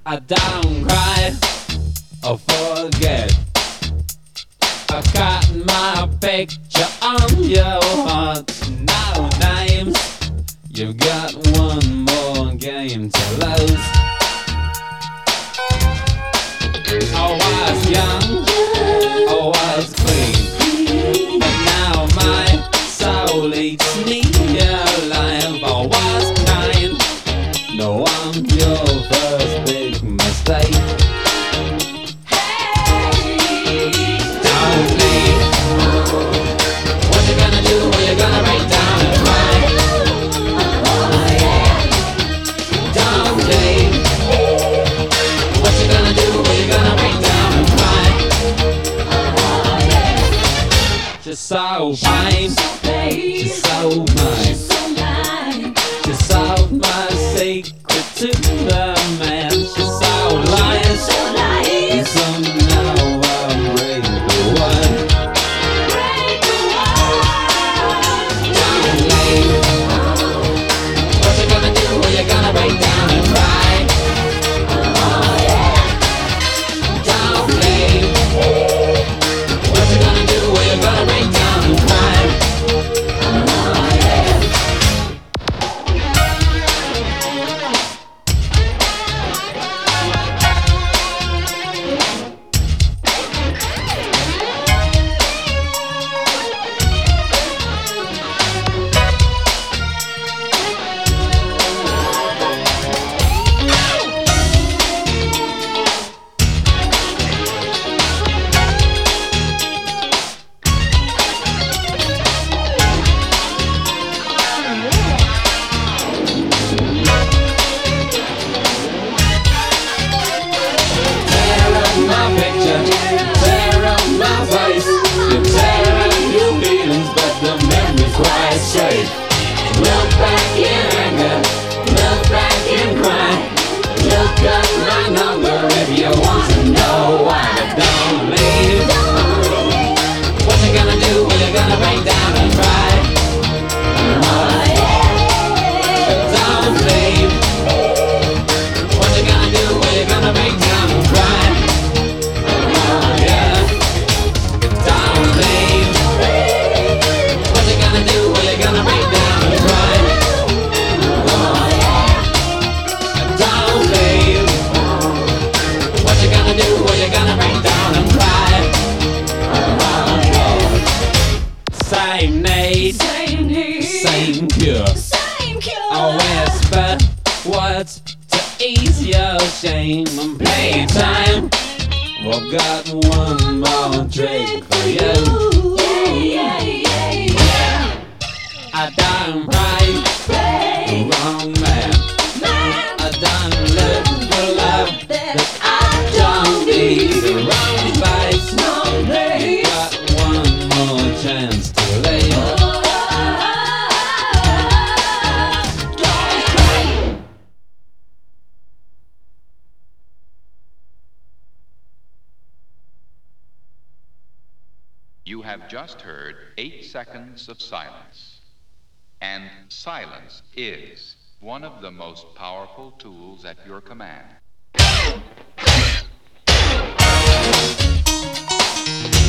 I don't cry or forget. I've got my picture on your heart. No names. You've got one more game to lose. I was young, I was clean, but now my soul eats me alive. I was kind. No, I'm your first big mistake. Hey, don't leave. What you gonna do when you're gonna break down and cry? Oh yeah. Don't leave. What you gonna do when you're gonna break down and cry? Oh yeah. Just so fine. Just so mine. Just so my secret to the man. She's so lying, and so now I'll break the one. Don't leave. What you gonna do when you're gonna break down and cry? Oh yeah. Don't leave. What you gonna do when you're gonna break down and cry? Oh yeah. Look back in anger, look back in pride. Look up my number if you want to know why. But don't leave. What you gonna do when you're gonna break down and cry? Oh yeah. But don't leave. What you gonna do when you're gonna break down and cry? Oh yeah. But don't leave. What you gonna do when you're gonna break down and cry? Oh yeah. Don't leave. What you gonna do when you're gonna break down and cry? Oh yeah. Same need, same cure. I whisper words to ease your shame and playtime. I've got one more trick for you. I don't pray the wrong man. I don't live for love that I don't need. The wrong face. You got one more chance to leave. Don't cry. You have just heard 8 seconds of silence. And silence is one of the most powerful tools at your command.